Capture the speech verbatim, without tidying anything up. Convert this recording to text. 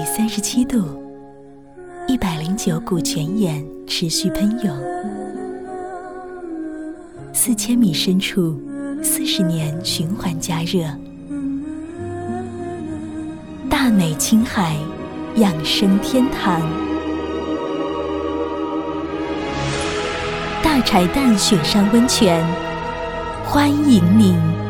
三十七度，一百零九股泉眼持续喷涌。四千米深处，四十年循环加热。大美青海，养生天堂。大柴旦雪山温泉，欢迎您。